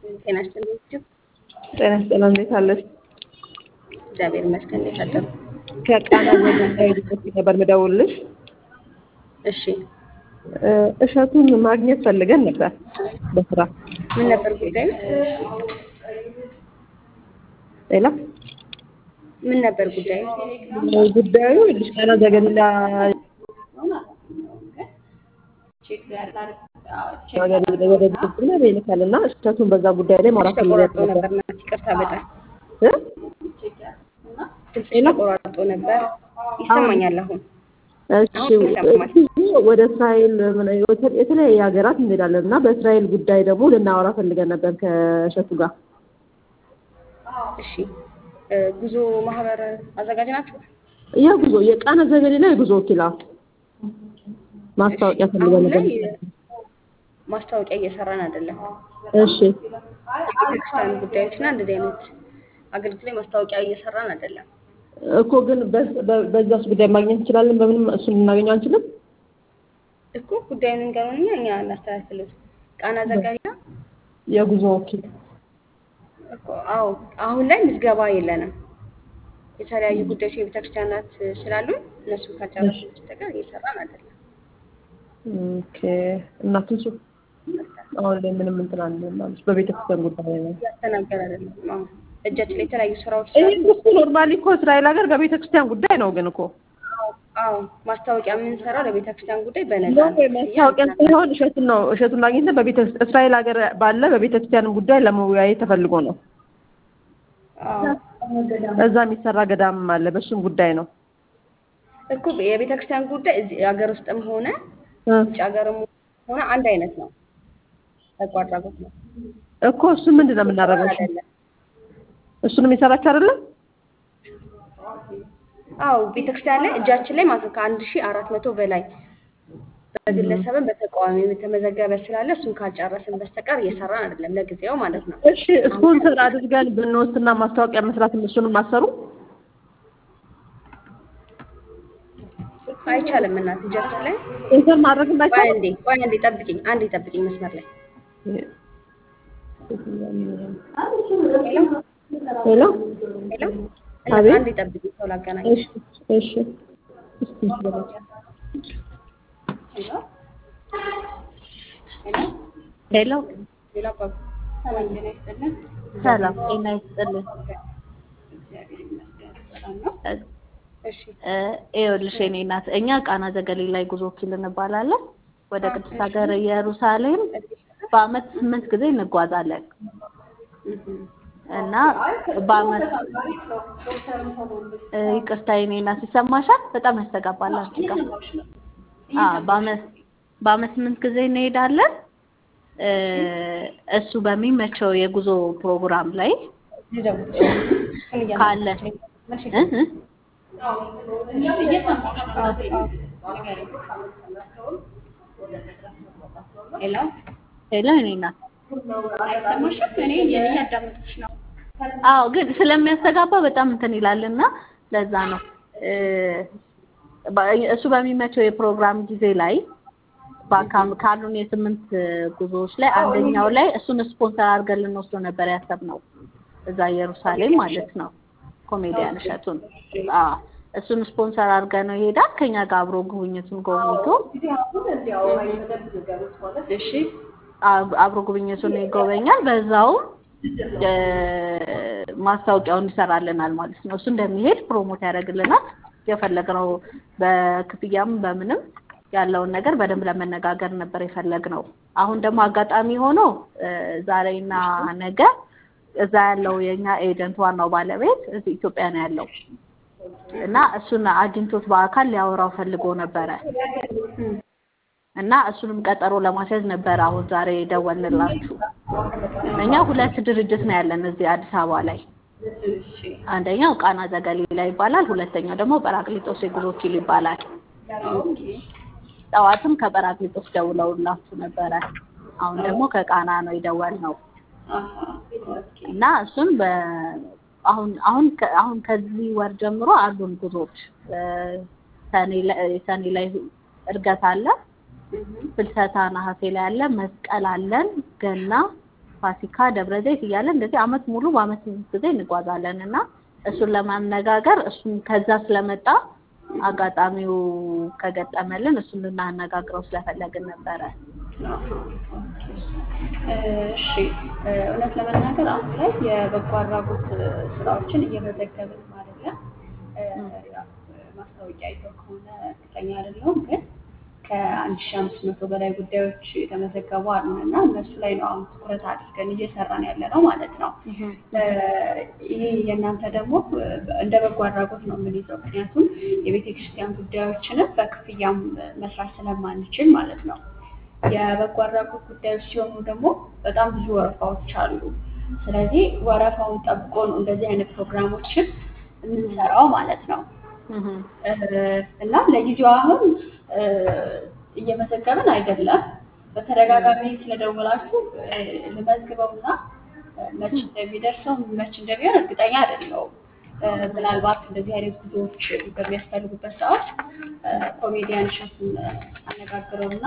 ጤና ይስጥልኝ። ጤና ይስጥልኝ። እንዴት አለሽ? እግዚአብሔር ይመስገን። እንዴት አደሩ? ከቃና ዘገሊላ ዩኒቨርሲቲ ነበር የምደውልልሽ። እሺ፣ እሸቱን ማግኘት ፈልገን ነበር በስራ። ምን ነበር ጉዳዩ? ሌላ ምን ነበር ጉዳዩ? ጉዳዩ ልጅ ቃና ዘገሊላ ወደ ቤተክርስቲያን ይልካልና እሸቱን በዛ ጉዳይ ላይ ማውራት ተቆራርጦ ፈልገን ነበር። ነበር። ይቅርታ በጣም ድምጽ ተቆራርጦ ነበር። ይሰማኛል አሁን? እሺ፣ ወደ እስራኤል የተለያየ ሀገራት እንሄዳለን እና በእስራኤል ጉዳይ ደግሞ ልናወራ ፈልገን ነበር ከእሸቱ ጋር። እሺ፣ ጉዞ ማህበር አዘጋጅ ናችሁ? ያ ጉዞ የቃና ዘገሊላ የጉዞ ወኪላ ማስታወቂያ ፈልገን አሁን ነበር። ላይ ማስታወቂያ እየሰራን አይደለም። እሺ የቤተክርስቲያን ጉዳዮችና እንደዚህ አይነት አገልግሎት ላይ ማስታወቂያ እየሰራን አይደለም እኮ ግን በዛስ ጉዳይ ማግኘት እንችላለን። በምንም እሱን ልናገኘው አንችልም እኮ። ጉዳዩን እንገሩንኛ እኛ እናስተካክሉት። ቃና ዘገሊላ የጉዞ ወኪል እኮ። አዎ፣ አሁን ላይ ምዝገባ የለንም። የተለያዩ ጉዳዮች የቤተክርስቲያናት ስላሉ እነሱ ካልጨረስን በስተቀር እየሰራን አይደለም። ኦኬ። እና ትንሱ አሁን ላይ ምንም እንትን አለን ማለት በቤተክርስቲያን ጉዳይ ነው እያስተናገር አይደለም። አዎ፣ እጃችን ላይ የተለያዩ ስራዎች ይሄ ስላሉ እኮ ኖርማሊ እኮ እስራኤል ሀገር በቤተክርስቲያን ጉዳይ ነው። ግን እኮ አዎ፣ ማስታወቂያ የምንሰራው ለቤተክርስቲያን ጉዳይ በነፃ ነው ነው። ማስታወቂያ ሳይሆን እሸቱን ማግኘት እስራኤል ሀገር ባለ በቤተክርስቲያን ጉዳይ ለመወያየት ተፈልጎ ነው። አዎ እዛ የሚሰራ ገዳም አለ፣ በሱም ጉዳይ ነው እኮ። የቤተክርስቲያን ጉዳይ እዚህ ሀገር ውስጥም ሆነ ውጭ ሀገርም ሆነ አንድ አይነት ነው። በጎ አድራጎት ነው እኮ። እሱ ምንድን ነው የምናደርገው? አይደለም። እሱንም የሰራች አይደለም? አዎ፣ ቤተክርስቲያን ላይ እጃችን ላይ ማለት ነው ከ1400 በላይ በግለሰብም በተቃዋሚም የተመዘገበ ስላለ እሱን ካልጨረስን በስተቀር እየሰራን አይደለም ለጊዜው ማለት ነው። እሺ፣ ስፖንሰር አድርገን ብንወስድና ማስታወቂያ መስራት እሱንም ማሰሩ አይቻልም። እናት እጃችን ላይ ስፖንሰር ማድረግ እንዳይቻል። ቆይ አንዴ ጠብቂኝ፣ መስመር ላይ ሄሎ፣ እናት አንዴ ጠብቂኝ፣ ሰው ላገናኝሽ። እሺ ሄሎ ሌላ ባብ ሰላም ጤና ይስጥልን። ሰላም ጤና ይስጥልን። ሰላም ነው። እሺ፣ ይኸውልሽ የእኔ እናት እኛ ቃና ዘገሊላ ጉዞ ወኪል እንባላለን። ወደ ቅድስት ሀገር ኢየሩሳሌም በአመት 8 ጊዜ እንጓዛለን እና በአመት ይቅርታ የእኔ እናት ይሰማሻል? በጣም ያስተጋባል አንቺ ጋር። በአመት 8 ጊዜ እንሄዳለን። እሱ በሚመቸው የጉዞ ፕሮግራም ላይ ካለ ሄሎ እኔ ናት። አዎ፣ ግን ስለሚያስተጋባ በጣም እንትን ይላልና ለዛ ነው እሱ በሚመቸው የፕሮግራም ጊዜ ላይ ካሉን የ8 ጉዞዎች ላይ አንደኛው ላይ እሱን ስፖንሰር አድርገን ልንወስደው ነበር ያሰብነው፣ እዛ ኢየሩሳሌም ማለት ነው። ኮሜዲያን እሸቱን እሱን ስፖንሰር አድርገን ነው ይሄዳል። ከኛ ጋር አብሮ ጉብኝቱን ጎብኝቶ እሺ፣ አብሮ ጉብኝቱን ይጎበኛል። በዛው ማስታወቂያውን ይሰራልናል ማለት ነው። እሱ እንደሚሄድ ፕሮሞት ያደርግልናል። የፈለግነው በክፍያም በምንም ያለውን ነገር በደንብ ለመነጋገር ነበር የፈለግነው። አሁን ደግሞ አጋጣሚ ሆኖ ዛሬና ነገ እዛ ያለው የኛ ኤጀንት ዋናው ባለቤት እዚህ ኢትዮጵያ ነው ያለው እና እሱን አግኝቶት በአካል ሊያወራው ፈልጎ ነበረ እና እሱንም ቀጠሮ ለማስያዝ ነበር አሁን ዛሬ ደወልንላችሁ። እኛ 2 ድርጅት ነው ያለን እዚህ አዲስ አበባ ላይ። አንደኛው ቃና ዘገሊላ ይባላል፣ ሁለተኛው ደግሞ ጰራቅሊጦስ የጉዞ ወኪል ይባላል። ጠዋትም ከጰራቅሊጦስ ደውለውላችሁ ነበረ። አሁን ደግሞ ከቃና ነው የደወልነው እና እሱን አሁን ከዚህ ወር ጀምሮ አሉን ጉዞዎች። ሰኔ ላይ እርገት አለ፣ ፍልሰታ ነሐሴ ላይ አለ፣ መስቀል አለን፣ ገና ፋሲካ፣ ደብረ ዘይት እያለ እንደዚህ አመት ሙሉ በአመት ጊዜ እንጓዛለንና እሱን ለማነጋገር እሱን ከዛ ስለመጣ አጋጣሚው ከገጠመልን እሱን ልናነጋግረው ስለፈለግን ነበረ። እሺ እውነት ለመናገር አሁን ላይ የበጎ አድራጎት ስራዎችን እየመዘገብን ማለት ነው። ማስታወቂያ አይተው ከሆነ እርግጠኛ አይደለሁም፣ ግን ከ1500 በላይ ጉዳዮች የተመዘገቡ አሉና እነሱ ላይ ነው አሁን ትኩረት አድርገን እየሰራን ያለ ነው ማለት ነው። ይሄ የእናንተ ደግሞ እንደ በጎ አድራጎት ነው የምንይዘው፣ ምክንያቱም የቤተክርስቲያን ጉዳዮችንም በክፍያም መስራት ስለማንችል ማለት ነው። የበጎ አድራጎት ጉዳዮች ሲሆኑ ደግሞ በጣም ብዙ ወረፋዎች አሉ። ስለዚህ ወረፋውን ጠብቆ ነው እንደዚህ አይነት ፕሮግራሞችን የምንሰራው ማለት ነው። እና ለጊዜው አሁን እየመዘገብን አይደለም። በተደጋጋሚ ስለደወላችሁ ልመዝግበውና መች እንደሚደርሰው መች እንደሚሆን እርግጠኛ አይደለሁም። ምናልባት እንደዚህ አይነት ጉዞዎች በሚያስፈልጉበት ሰዓት ኮሜዲያን እሸቱን አነጋግረውና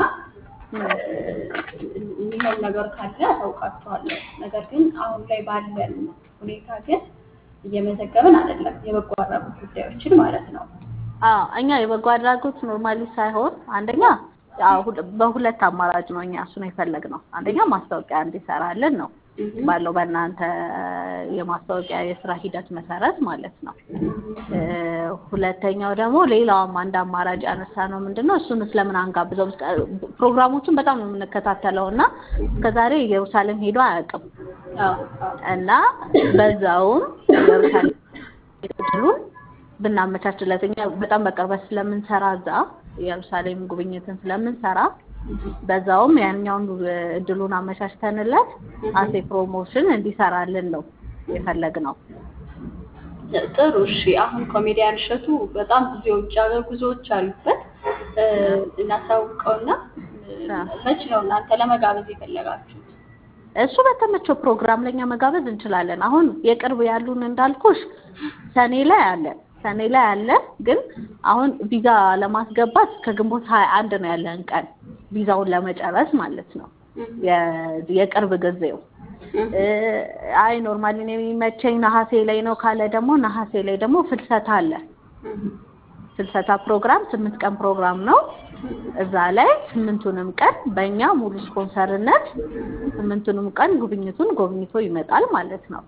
የሚሆን ነገር ካለ አሳውቃችኋለሁ። ነገር ግን አሁን ላይ ባለን ሁኔታ ግን እየመዘገብን አይደለም፣ የበጎ አድራጎት ጉዳዮችን ማለት ነው። እኛ የበጎ አድራጎት ኖርማሊ ሳይሆን አንደኛ በሁለት አማራጭ ነው እኛ እሱን የፈለግነው። አንደኛ ማስታወቂያ እንዲሰራልን ነው ባለው በእናንተ የማስታወቂያ የስራ ሂደት መሰረት ማለት ነው። ሁለተኛው ደግሞ ሌላውም አንድ አማራጭ ያነሳ ነው ምንድነው እሱን ስለምን አንጋብዘው። ፕሮግራሞችን በጣም ነው የምንከታተለውና እስከዛሬ ኢየሩሳሌም ሄዶ አያውቅም እና በዛውም ኢየሩሳሌም ሄዱን ብናመቻችለት እኛ በጣም በቅርበት ስለምንሰራ እዛ ኢየሩሳሌም ጉብኝትን ስለምንሰራ በዛውም ያኛውን እድሉን አመቻችተንለት አሴ ፕሮሞሽን እንዲሰራልን ነው የፈለግነው። ጥሩ እሺ። አሁን ኮሜዲያን እሸቱ በጣም ብዙ የውጭ ሀገር ጉዞዎች አሉበት። እናሳውቀውና መች ነው እናንተ ለመጋበዝ የፈለጋችሁት? እሱ በተመቸው ፕሮግራም ለኛ መጋበዝ እንችላለን። አሁን የቅርብ ያሉን እንዳልኩሽ ሰኔ ላይ አለ፣ ግን አሁን ቪዛ ለማስገባት ከግንቦት 21 ነው ያለን ቀን ቪዛውን ለመጨረስ ማለት ነው የቅርብ ጊዜው። አይ ኖርማሊ ነው የሚመቸኝ ነሐሴ ላይ ነው ካለ ደግሞ ነሐሴ ላይ ደግሞ ፍልሰታ አለ። ፍልሰታ ፕሮግራም 8 ቀን ፕሮግራም ነው። እዛ ላይ 8ቱንም ቀን በእኛ ሙሉ ስፖንሰርነት 8ቱንም ቀን ጉብኝቱን ጎብኝቶ ይመጣል ማለት ነው።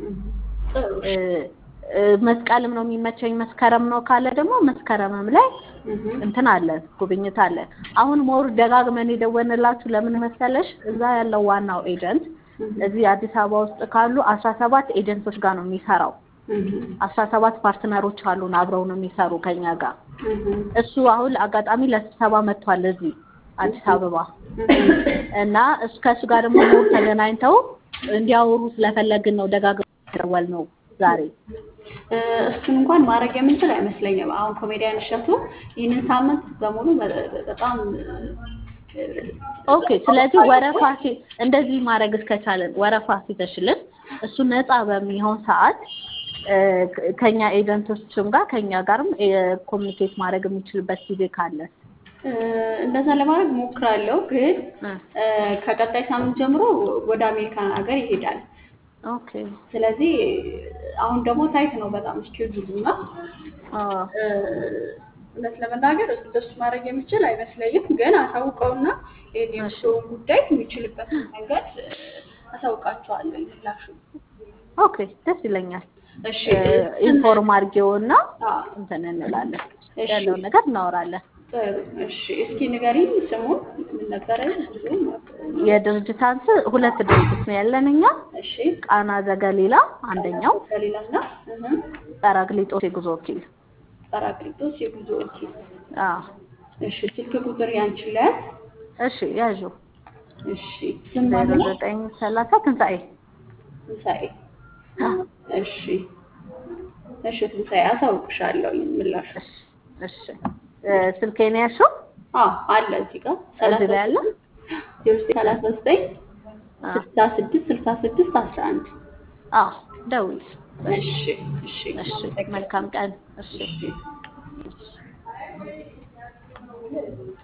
መስቀልም ነው የሚመቸኝ መስከረም ነው ካለ ደግሞ መስከረምም ላይ እንትን አለ ጉብኝት አለ። አሁን ሞር ደጋግመን የደወንላችሁ ለምን መሰለሽ እዛ ያለው ዋናው ኤጀንት እዚህ አዲስ አበባ ውስጥ ካሉ 17 ኤጀንቶች ጋር ነው የሚሰራው። 17 ፓርትነሮች አሉን አብረው ነው የሚሰሩ ከኛ ጋር። እሱ አሁን አጋጣሚ ለስብሰባ መጥቷል እዚህ አዲስ አበባ እና ከሱ ጋር ደግሞ ሞር ተገናኝተው እንዲያወሩ ስለፈለግን ነው ደጋግመን ደወል ነው ዛሬ። እሱን እንኳን ማድረግ የምንችል አይመስለኝም። አሁን ኮሜዲያን እሸቱ ይህንን ሳምንት በሙሉ በጣም ኦኬ። ስለዚህ ወረፋ እንደዚህ ማድረግ እስከቻለን ወረፋ ሲተሽልን እሱ ነፃ በሚሆን ሰዓት ከኛ ኤጀንቶችም ጋር ከኛ ጋርም ኮሙኒኬት ማድረግ የሚችልበት ጊዜ ካለ እንደዛ ለማድረግ ሞክራለሁ። ግን ከቀጣይ ሳምንት ጀምሮ ወደ አሜሪካን ሀገር ይሄዳል። ኦኬ። ስለዚህ አሁን ደግሞ ታይት ነው በጣም ስኬጁልና እውነት ለመናገር እንደሱ ማድረግ የሚችል አይመስለኝም። ግን አሳውቀውና የኔምሶን ጉዳይ የሚችልበት መንገድ አሳውቃቸዋለሁ ይላሹ። ኦኬ ደስ ይለኛል። እሺ ኢንፎርም አድርጌውና እንትን እንላለን ያለውን ነገር እናወራለን። እሺ እስኪ ንገሪኝ ስሙን ምን ነበረ? የድርጅታችን ሁለት ድርጅት ነው ያለን እኛ። እሺ ቃና ዘገሊላ አንደኛው፣ ዘገሊላና ጰራቅሊጦስ የጉዞ ወኪል። ጰራቅሊጦስ የጉዞ ወኪል። እሺ ስልክ ቁጥር ያንቺን ላይ? እሺ ያዡ። እሺ ስም ማለት 930 ትንሳኤ። እሺ ትንሳኤ አሳውቅሻለሁ ምላሽ። እሺ ስልኬን ያሽው? አለ እዚህ ጋር 39 66 66 11 ደውል። እሺ መልካም ቀን። እሺ